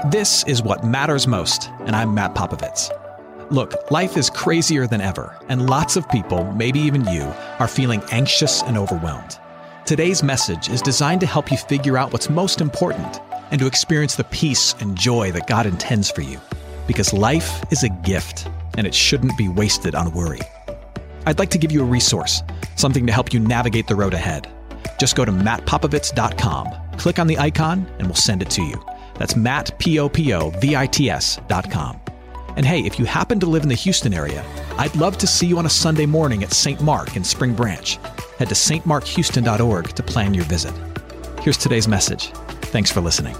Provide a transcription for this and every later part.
This is What Matters Most, and I'm Matt Popovits. Look, life is crazier than ever, and lots of people, maybe even you, are feeling anxious and overwhelmed. Today's message is designed to help you figure out what's most important and to experience the peace and joy that God intends for you. Because life is a gift, and it shouldn't be wasted on worry. I'd like to give you a resource, something to help you navigate the road ahead. Just go to mattpopovits.com, click on the icon, and we'll send it to you. That's mattpopovits.com. And hey, if you happen to live in the Houston area, I'd love to see you on a Sunday morning at St. Mark in Spring Branch. Head to stmarkhouston.org to plan your visit. Here's today's message. Thanks for listening.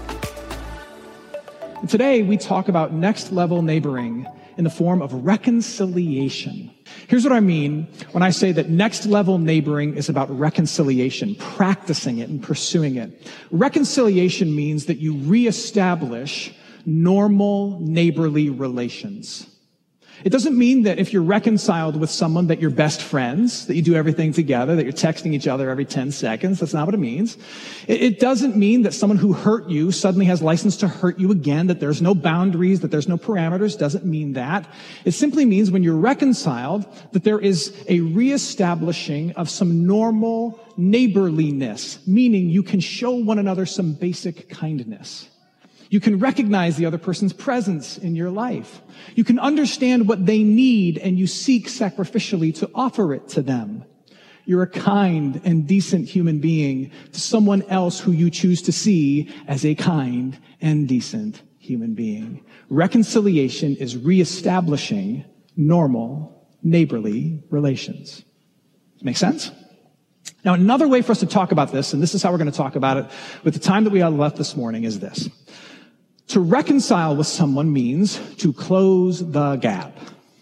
Today, we talk about next-level neighboring in the form of reconciliation. Here's what I mean when I say that next-level neighboring is about reconciliation, practicing it and pursuing it. Reconciliation means that you reestablish normal neighborly relations. It doesn't mean that if you're reconciled with someone that you're best friends, that you do everything together, that you're texting each other every 10 seconds. That's not what it means. It doesn't mean that someone who hurt you suddenly has license to hurt you again, that there's no boundaries, that there's no parameters. Doesn't mean that. It simply means when you're reconciled that there is a reestablishing of some normal neighborliness, meaning you can show one another some basic kindness. You can recognize the other person's presence in your life. You can understand what they need, and you seek sacrificially to offer it to them. You're a kind and decent human being to someone else who you choose to see as a kind and decent human being. Reconciliation is reestablishing normal neighborly relations. Make sense? Now, another way for us to talk about this, and this is how we're going to talk about it with the time that we have left this morning, is this. To reconcile with someone means to close the gap.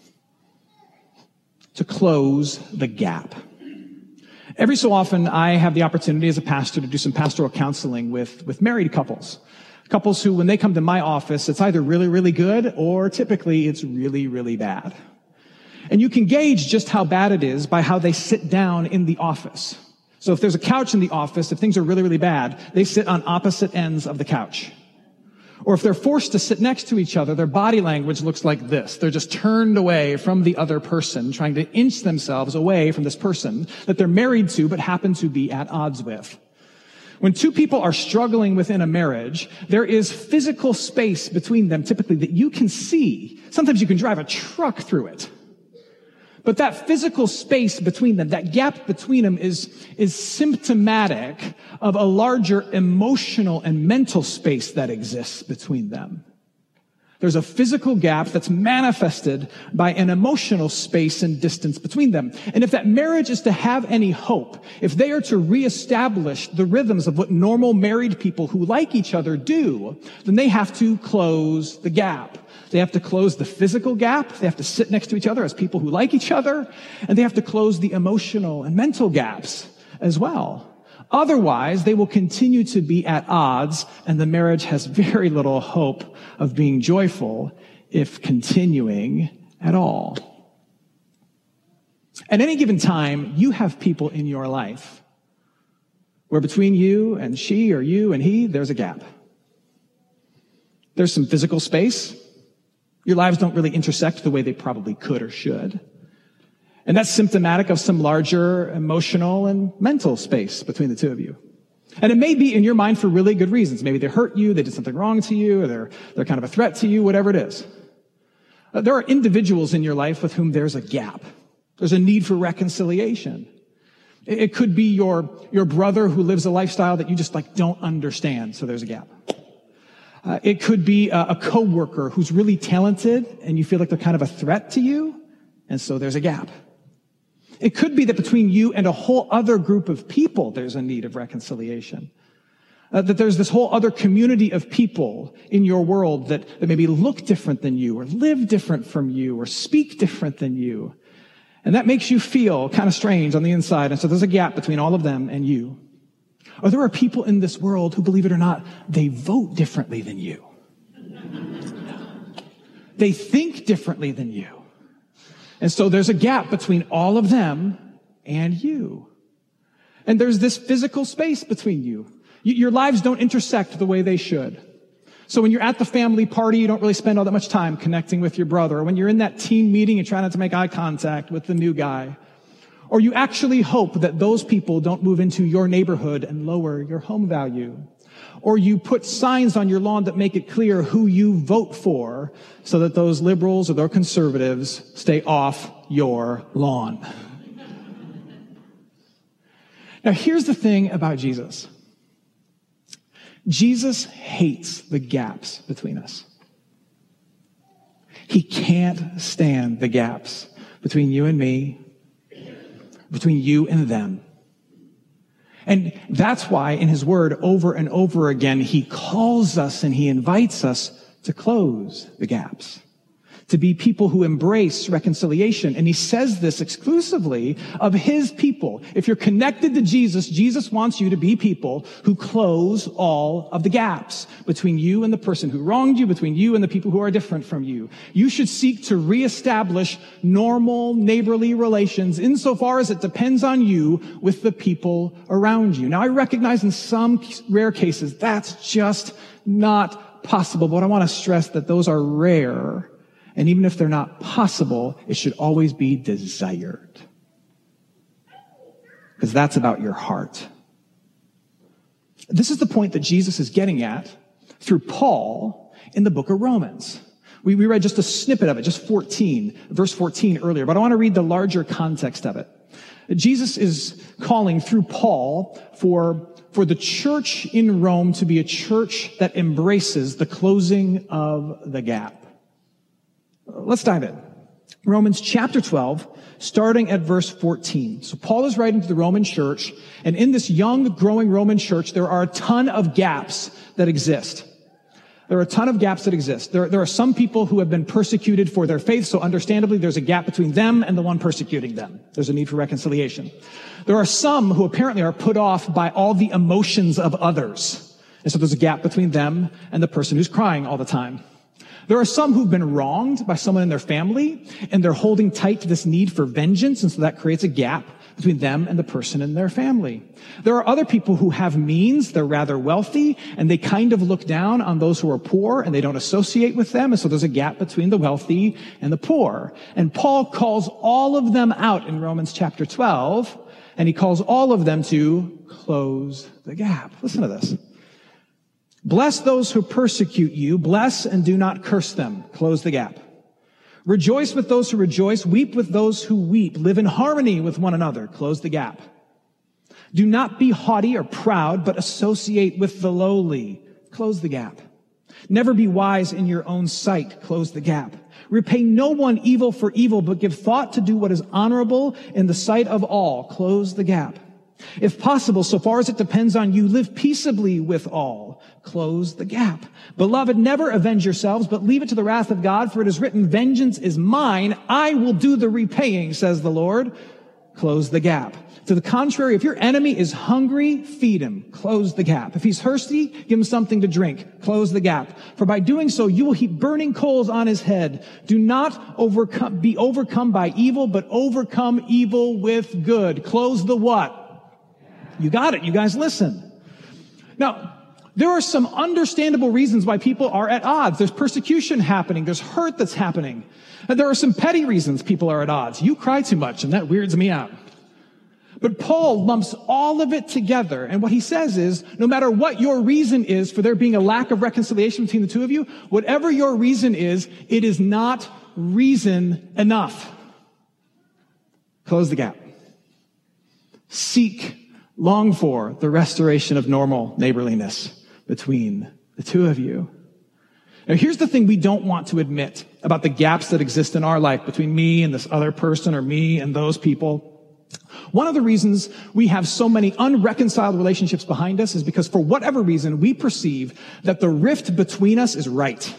To close the gap. Every so often, I have the opportunity as a pastor to do some pastoral counseling with married couples. Couples who, when they come to my office, it's either really, really good or typically it's really, really bad. And you can gauge just how bad it is by how they sit down in the office. So if there's a couch in the office, if things are really, really bad, they sit on opposite ends of the couch. Or if they're forced to sit next to each other, their body language looks like this. They're just turned away from the other person, trying to inch themselves away from this person that they're married to but happen to be at odds with. When two people are struggling within a marriage, there is physical space between them, typically, that you can see. Sometimes you can drive a truck through it. But that physical space between them, that gap between them is symptomatic of a larger emotional and mental space that exists between them. There's a physical gap that's manifested by an emotional space and distance between them. And if that marriage is to have any hope, if they are to reestablish the rhythms of what normal married people who like each other do, then they have to close the gap. They have to close the physical gap. They have to sit next to each other as people who like each other. And they have to close the emotional and mental gaps as well. Otherwise, they will continue to be at odds, and the marriage has very little hope of being joyful, if continuing at all. At any given time, you have people in your life where between you and she or you and he, there's a gap. There's some physical space. Your lives don't really intersect the way they probably could or should. And that's symptomatic of some larger emotional and mental space between the two of you. And it may be in your mind for really good reasons. Maybe they hurt you, they did something wrong to you, or they're kind of a threat to you, whatever it is. There are individuals in your life with whom there's a gap. There's a need for reconciliation. It could be your brother who lives a lifestyle that you just don't understand, so there's a gap. It could be a coworker who's really talented and you feel like they're kind of a threat to you, and so there's a gap. It could be that between you and a whole other group of people, there's a need of reconciliation. That there's this whole other community of people in your world that maybe look different than you, or live different from you, or speak different than you. And that makes you feel kind of strange on the inside. And so there's a gap between all of them and you. Or there are people in this world who, believe it or not, they vote differently than you. They think differently than you. And so there's a gap between all of them and you. And there's this physical space between you. Your lives don't intersect the way they should. So when you're at the family party, you don't really spend all that much time connecting with your brother. Or when you're in that team meeting, you try not to make eye contact with the new guy. Or you actually hope that those people don't move into your neighborhood and lower your home value. Or you put signs on your lawn that make it clear who you vote for so that those liberals or those conservatives stay off your lawn. Now, here's the thing about Jesus. Jesus hates the gaps between us. He can't stand the gaps between you and me, between you and them. And that's why in his word over and over again, he calls us and he invites us to close the gaps, to be people who embrace reconciliation. And he says this exclusively of his people. If you're connected to Jesus, Jesus wants you to be people who close all of the gaps between you and the person who wronged you, between you and the people who are different from you. You should seek to reestablish normal neighborly relations insofar as it depends on you with the people around you. Now, I recognize in some rare cases that's just not possible, but I want to stress that those are rare. And even if they're not possible, it should always be desired. Because that's about your heart. This is the point that Jesus is getting at through Paul in the book of Romans. We read just a snippet of it, just verse 14 earlier, but I want to read the larger context of it. Jesus is calling through Paul for the church in Rome to be a church that embraces the closing of the gap. Let's dive in. Romans chapter 12, starting at verse 14. So Paul is writing to the Roman church, and in this young, growing Roman church, there are a ton of gaps that exist. There are a ton of gaps that exist. There are some people who have been persecuted for their faith, so understandably, there's a gap between them and the one persecuting them. There's a need for reconciliation. There are some who apparently are put off by all the emotions of others. And so there's a gap between them and the person who's crying all the time. There are some who've been wronged by someone in their family, and they're holding tight to this need for vengeance, and so that creates a gap between them and the person in their family. There are other people who have means, they're rather wealthy, and they kind of look down on those who are poor, and they don't associate with them, and so there's a gap between the wealthy and the poor. And Paul calls all of them out in Romans chapter 12, and he calls all of them to close the gap. Listen to this. Bless those who persecute you. Bless and do not curse them. Close the gap. Rejoice with those who rejoice. Weep with those who weep. Live in harmony with one another. Close the gap. Do not be haughty or proud, but associate with the lowly. Close the gap. Never be wise in your own sight. Close the gap. Repay no one evil for evil, but give thought to do what is honorable in the sight of all. Close the gap. If possible, so far as it depends on you, live peaceably with all. Close the gap. Beloved, never avenge yourselves, but leave it to the wrath of God, for it is written, vengeance is mine. I will do the repaying, says the Lord. Close the gap. To the contrary, if your enemy is hungry, feed him. Close the gap. If he's thirsty, give him something to drink. Close the gap. For by doing so, you will heap burning coals on his head. Do not be overcome by evil, but overcome evil with good. Close the what? You got it. You guys listen. Now, there are some understandable reasons why people are at odds. There's persecution happening. There's hurt that's happening. And there are some petty reasons people are at odds. You cry too much, and that weirds me out. But Paul lumps all of it together. And what he says is, no matter what your reason is for there being a lack of reconciliation between the two of you, whatever your reason is, it is not reason enough. Close the gap. Long for the restoration of normal neighborliness between the two of you. Now, here's the thing we don't want to admit about the gaps that exist in our life between me and this other person or me and those people. One of the reasons we have so many unreconciled relationships behind us is because for whatever reason, we perceive that the rift between us is right.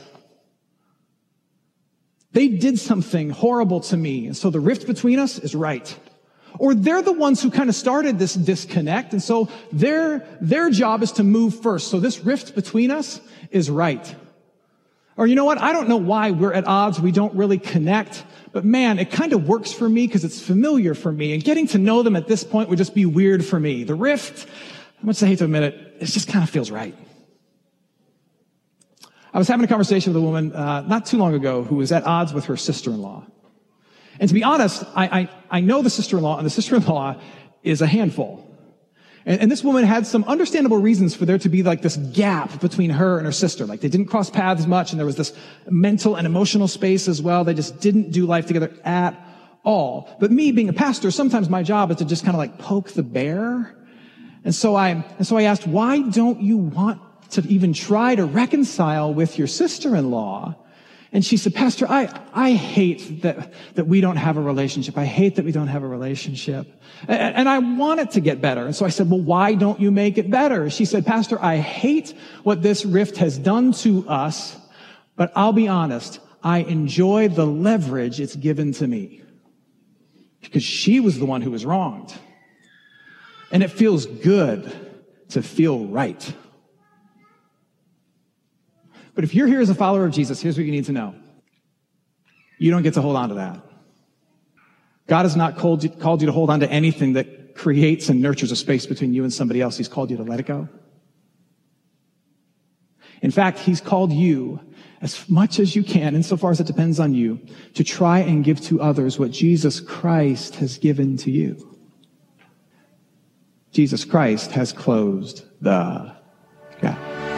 They did something horrible to me, and so the rift between us is right. Or they're the ones who kind of started this disconnect, and so their job is to move first. So this rift between us is right. Or you know what? I don't know why we're at odds. We don't really connect. But man, it kind of works for me because it's familiar for me. And getting to know them at this point would just be weird for me. The rift, how much I hate to admit it, it just kind of feels right. I was having a conversation with a woman not too long ago who was at odds with her sister-in-law. And to be honest, I know the sister-in-law, and the sister-in-law is a handful. And this woman had some understandable reasons for there to be like this gap between her and her sister. Like they didn't cross paths much, and there was this mental and emotional space as well. They just didn't do life together at all. But me being a pastor, sometimes my job is to just kind of like poke the bear. And so I asked, why don't you want to even try to reconcile with your sister-in-law? And she said, Pastor, I hate that we don't have a relationship. I hate that we don't have a relationship. And I want it to get better. And so I said, well, why don't you make it better? She said, Pastor, I hate what this rift has done to us, but I'll be honest, I enjoy the leverage it's given to me. Because she was the one who was wronged. And it feels good to feel right. But if you're here as a follower of Jesus, here's what you need to know. You don't get to hold on to that. God has not called you to hold on to anything that creates and nurtures a space between you and somebody else. He's called you to let it go. In fact, he's called you, as much as you can, insofar as it depends on you, to try and give to others what Jesus Christ has given to you. Jesus Christ has closed the gap.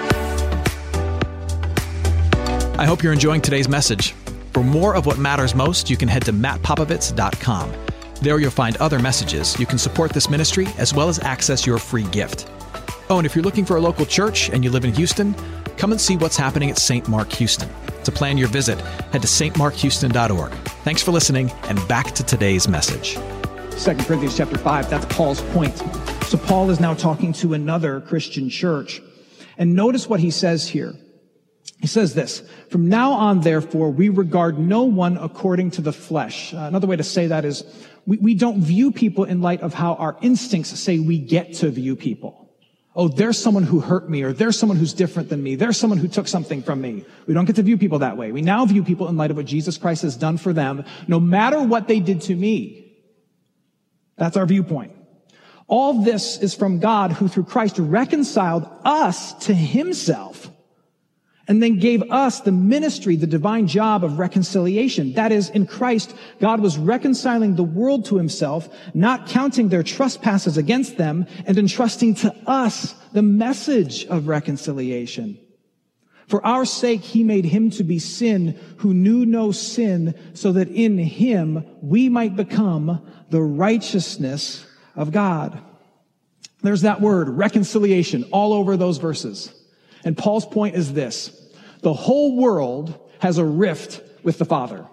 I hope you're enjoying today's message. For more of what matters most, you can head to mattpopovits.com. There you'll find other messages. You can support this ministry as well as access your free gift. Oh, and if you're looking for a local church and you live in Houston, come and see what's happening at St. Mark Houston. To plan your visit, head to stmarkhouston.org. Thanks for listening, and back to today's message. 2 Corinthians chapter 5, that's Paul's point. So Paul is now talking to another Christian church. And notice what he says here. He says this, from now on, therefore, we regard no one according to the flesh. Another way to say that is we don't view people in light of how our instincts say we get to view people. Oh, there's someone who hurt me, or there's someone who's different than me. There's someone who took something from me. We don't get to view people that way. We now view people in light of what Jesus Christ has done for them, no matter what they did to me. That's our viewpoint. All this is from God, who through Christ reconciled us to himself, and then gave us the ministry, the divine job of reconciliation. That is, in Christ, God was reconciling the world to himself, not counting their trespasses against them, and entrusting to us the message of reconciliation. For our sake, he made him to be sin who knew no sin, so that in him we might become the righteousness of God. There's that word, reconciliation, all over those verses. And Paul's point is this. The whole world has a rift with the Father.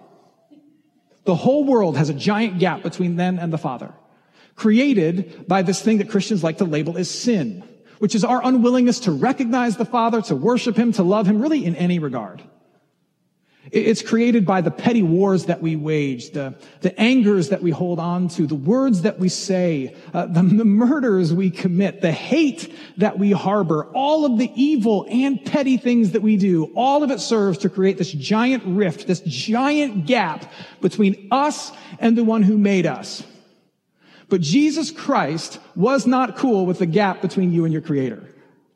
The whole world has a giant gap between them and the Father, created by this thing that Christians like to label as sin, which is our unwillingness to recognize the Father, to worship him, to love him, really in any regard. It's created by the petty wars that we wage, the angers that we hold on to, the words that we say, the murders we commit, the hate that we harbor, all of the evil and petty things that we do. All of it serves to create this giant rift, this giant gap between us and the one who made us. But Jesus Christ was not cool with the gap between you and your Creator.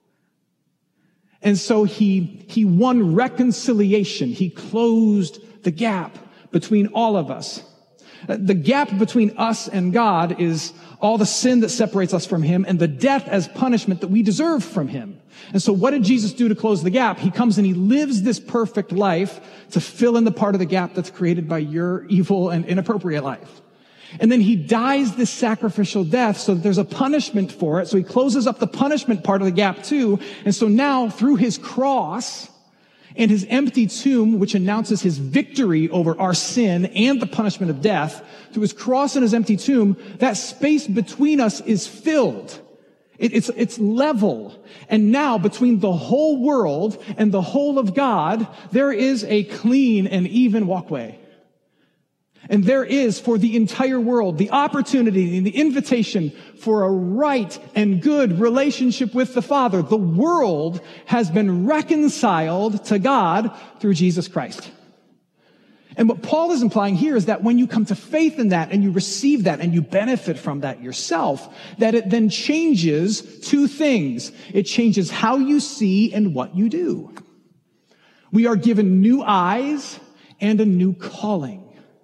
And so he won reconciliation. He closed the gap between all of us. The gap between us and God is all the sin that separates us from him and the death as punishment that we deserve from him. And so what did Jesus do to close the gap? He comes and he lives this perfect life to fill in the part of the gap that's created by your evil and inappropriate life. And then he dies this sacrificial death so that there's a punishment for it. So he closes up the punishment part of the gap too. And so now through his cross and his empty tomb, which announces his victory over our sin and the punishment of death, through his cross and his empty tomb, that space between us is filled. It's level. And now between the whole world and the whole of God, there is a clean and even walkway. And there is for the entire world the opportunity and the invitation for a right and good relationship with the Father. The world has been reconciled to God through Jesus Christ. And what Paul is implying here is that when you come to faith in that and you receive that and you benefit from that yourself, that it then changes two things. It changes how you see and what you do. We are given new eyes and a new calling.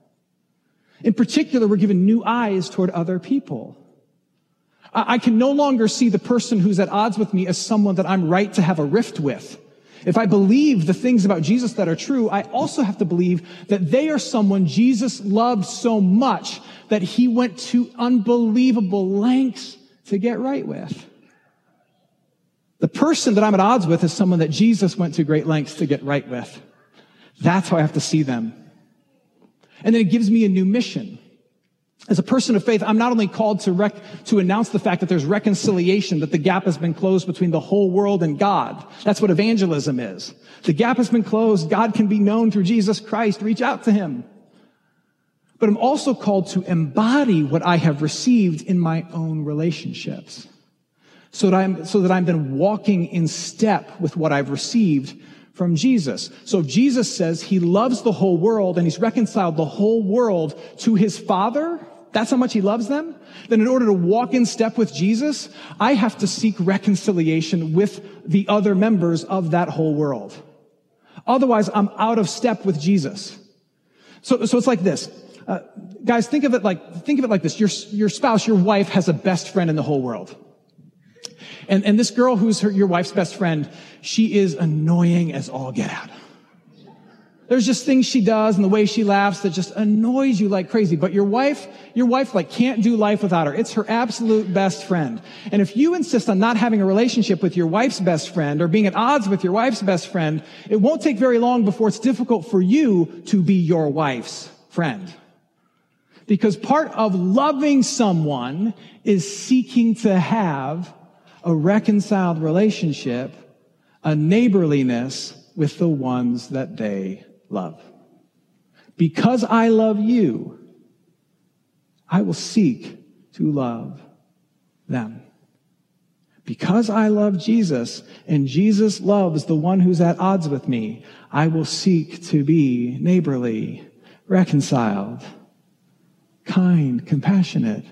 In particular, we're given new eyes toward other people. I can no longer see the person who's at odds with me as someone that I'm right to have a rift with. If I believe the things about Jesus that are true, I also have to believe that they are someone Jesus loved so much that he went to unbelievable lengths to get right with. The person that I'm at odds with is someone that Jesus went to great lengths to get right with. That's how I have to see them. And then it gives me a new mission. As a person of faith, I'm not only called to announce the fact that there's reconciliation, that the gap has been closed between the whole world and God. That's what evangelism is. The gap has been closed. God can be known through Jesus Christ. Reach out to him. But I'm also called to embody what I have received in my own relationships. So that I'm then walking in step with what I've received from Jesus. So if Jesus says he loves the whole world and he's reconciled the whole world to his Father, that's how much he loves them. Then in order to walk in step with Jesus, I have to seek reconciliation with the other members of that whole world. Otherwise, I'm out of step with Jesus. So it's like this. Guys, think of it like this. Your spouse, your wife has a best friend in the whole world. And this girl who's your wife's best friend, she is annoying as all get out. There's just things she does and the way she laughs that just annoys you like crazy. But your wife like can't do life without her. It's her absolute best friend. And if you insist on not having a relationship with your wife's best friend or being at odds with your wife's best friend, it won't take very long before it's difficult for you to be your wife's friend. Because part of loving someone is seeking to have a reconciled relationship, a neighborliness with the ones that they love. Because I love you, I will seek to love them. Because I love Jesus and Jesus loves the one who's at odds with me, I will seek to be neighborly, reconciled, kind, compassionate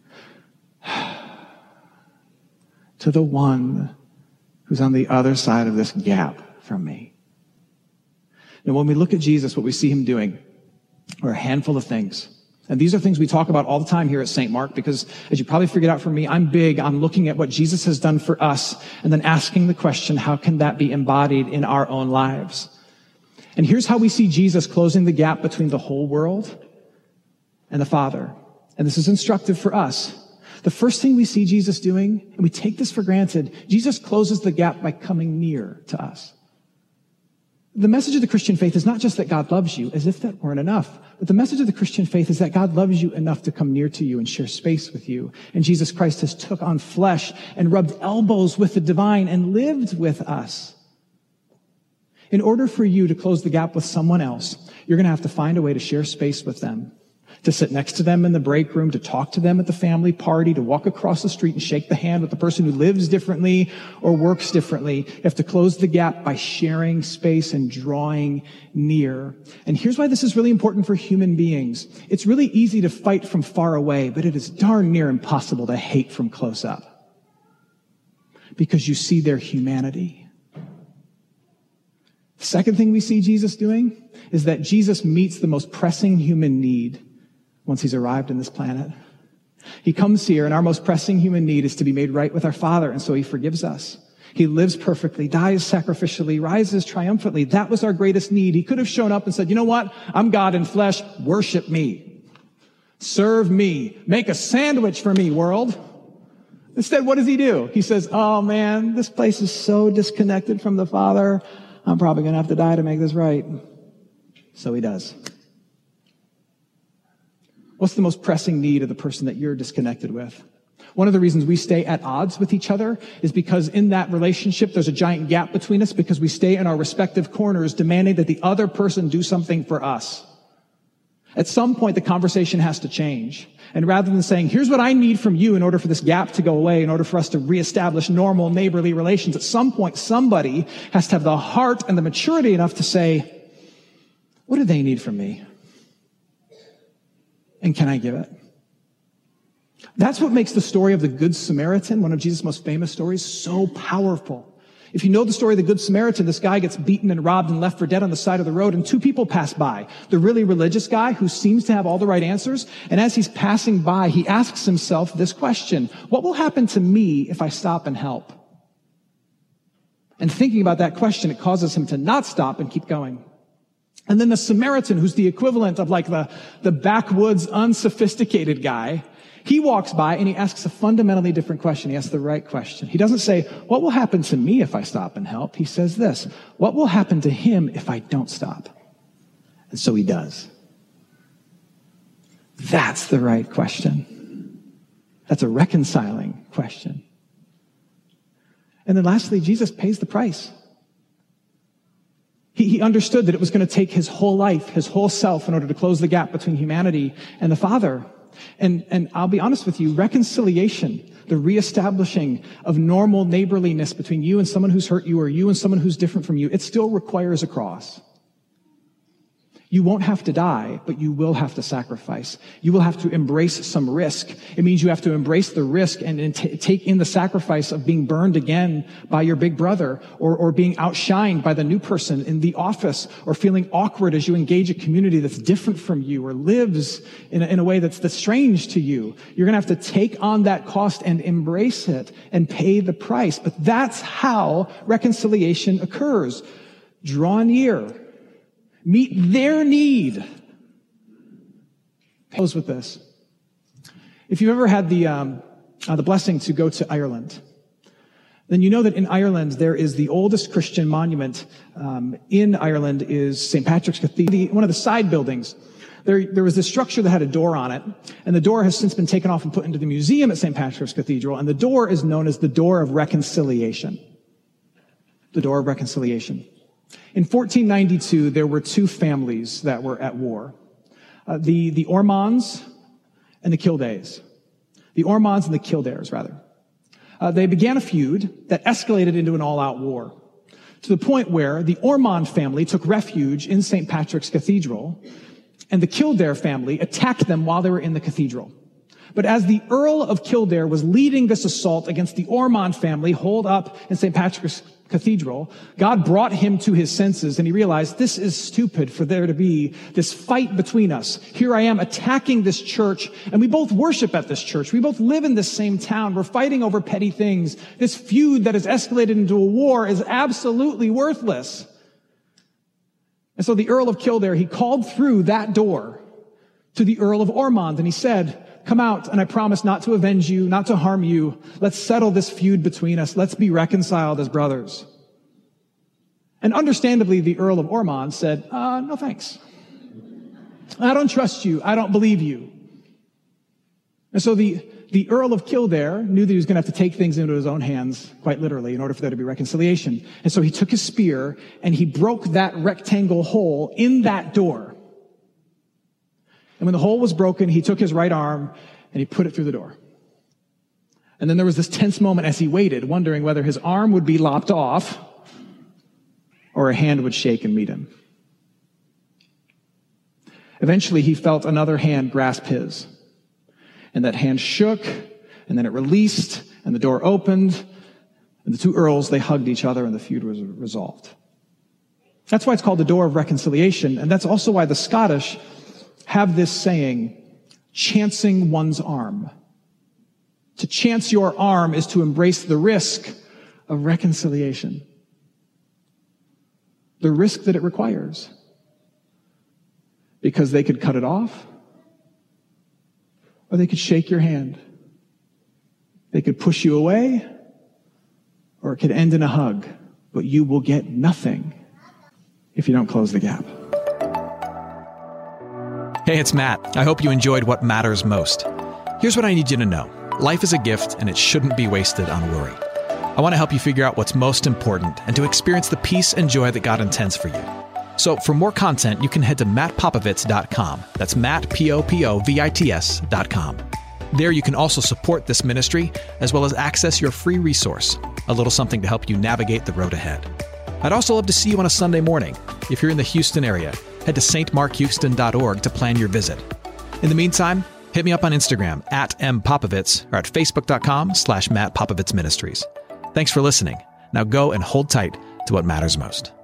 to the one who's on the other side of this gap from me. Now, when we look at Jesus, what we see him doing are a handful of things. And these are things we talk about all the time here at St. Mark because, as you probably figured out from me, I'm big on looking at what Jesus has done for us and then asking the question, how can that be embodied in our own lives? And here's how we see Jesus closing the gap between the whole world and the Father. And this is instructive for us. The first thing we see Jesus doing, and we take this for granted, Jesus closes the gap by coming near to us. The message of the Christian faith is not just that God loves you, as if that weren't enough, but the message of the Christian faith is that God loves you enough to come near to you and share space with you. And Jesus Christ has took on flesh and rubbed elbows with the divine and lived with us. In order for you to close the gap with someone else, you're going to have to find a way to share space with them, to sit next to them in the break room, to talk to them at the family party, to walk across the street and shake the hand with the person who lives differently or works differently. You have to close the gap by sharing space and drawing near. And here's why this is really important for human beings. It's really easy to fight from far away, but it is darn near impossible to hate from close up. Because you see their humanity. The second thing we see Jesus doing is that Jesus meets the most pressing human need once he's arrived in this planet. He comes here, and our most pressing human need is to be made right with our Father, and so he forgives us. He lives perfectly, dies sacrificially, rises triumphantly. That was our greatest need. He could have shown up and said, you know what? I'm God in flesh. Worship me. Serve me. Make a sandwich for me, world. Instead, what does he do? He says, oh man, this place is so disconnected from the Father. I'm probably going to have to die to make this right. So he does. What's the most pressing need of the person that you're disconnected with? One of the reasons we stay at odds with each other is because in that relationship, there's a giant gap between us because we stay in our respective corners demanding that the other person do something for us. At some point, the conversation has to change. And rather than saying, here's what I need from you in order for this gap to go away, in order for us to reestablish normal neighborly relations, at some point, somebody has to have the heart and the maturity enough to say, what do they need from me? And can I give it? That's what makes the story of the Good Samaritan, one of Jesus' most famous stories, so powerful. If you know the story of the Good Samaritan, this guy gets beaten and robbed and left for dead on the side of the road, and two people pass by. The really religious guy who seems to have all the right answers, and as he's passing by, he asks himself this question: what will happen to me if I stop and help? And thinking about that question, it causes him to not stop and keep going. And then the Samaritan, who's the equivalent of like the backwoods, unsophisticated guy, he walks by and he asks a fundamentally different question. He asks the right question. He doesn't say, what will happen to me if I stop and help? He says this: what will happen to him if I don't stop? And so he does. That's the right question. That's a reconciling question. And then lastly, Jesus pays the price. He understood that it was going to take his whole life, his whole self, in order to close the gap between humanity and the Father. And I'll be honest with you, reconciliation, the reestablishing of normal neighborliness between you and someone who's hurt you, or you and someone who's different from you, it still requires a cross. You won't have to die, but you will have to sacrifice. You will have to embrace some risk. It means you have to embrace the risk and take in the sacrifice of being burned again by your big brother, or being outshined by the new person in the office, or feeling awkward as you engage a community that's different from you or lives in a way that's strange to you. You're going to have to take on that cost and embrace it and pay the price. But that's how reconciliation occurs. Draw near. Meet their need. Close with this. If you've ever had the blessing to go to Ireland, then you know that in Ireland there is the oldest Christian monument in Ireland is St. Patrick's Cathedral. One of the side buildings, there was this structure that had a door on it, and the door has since been taken off and put into the museum at St. Patrick's Cathedral, and the door is known as the Door of Reconciliation. The Door of Reconciliation. In 1492, there were two families that were at war. The Ormonds and the Kildays. The Ormonds and the Kildares, rather. They began a feud that escalated into an all-out war, to the point where the Ormond family took refuge in St. Patrick's Cathedral, and the Kildare family attacked them while they were in the cathedral. But as the Earl of Kildare was leading this assault against the Ormond family holed up in St. Patrick's Cathedral, God brought him to his senses, and he realized, this is stupid for there to be this fight between us. Here I am attacking this church, and we both worship at this church. We both live in this same town. We're fighting over petty things. This feud that has escalated into a war is absolutely worthless. And so the Earl of Kildare, he called through that door to the Earl of Ormond, and he said, come out, and I promise not to avenge you, not to harm you. Let's settle this feud between us. Let's be reconciled as brothers. And understandably, the Earl of Ormond said, no thanks. I don't trust you. I don't believe you. And so the Earl of Kildare knew that he was going to have to take things into his own hands, quite literally, in order for there to be reconciliation. And so he took his spear and he broke that rectangle hole in that door. And when the hole was broken, he took his right arm and he put it through the door. And then there was this tense moment as he waited, wondering whether his arm would be lopped off or a hand would shake and meet him. Eventually, he felt another hand grasp his. And that hand shook, and then it released, and the door opened, and the two earls, they hugged each other, and the feud was resolved. That's why it's called the Door of Reconciliation, and that's also why the Scottish have this saying, chancing one's arm. To chance your arm is to embrace the risk of reconciliation. The risk that it requires. Because they could cut it off, or they could shake your hand. They could push you away, or it could end in a hug, but you will get nothing if you don't close the gap. Hey, it's Matt. I hope you enjoyed What Matters Most. Here's what I need you to know. Life is a gift, and it shouldn't be wasted on worry. I want to help you figure out what's most important and to experience the peace and joy that God intends for you. So for more content, you can head to mattpopovits.com. That's mattpopovits.com. There you can also support this ministry, as well as access your free resource, a little something to help you navigate the road ahead. I'd also love to see you on a Sunday morning. If you're in the Houston area, head to stmarkhouston.org to plan your visit. In the meantime, hit me up on Instagram @mpopovits or at facebook.com/Matt Popovits Ministries. Thanks for listening. Now go and hold tight to what matters most.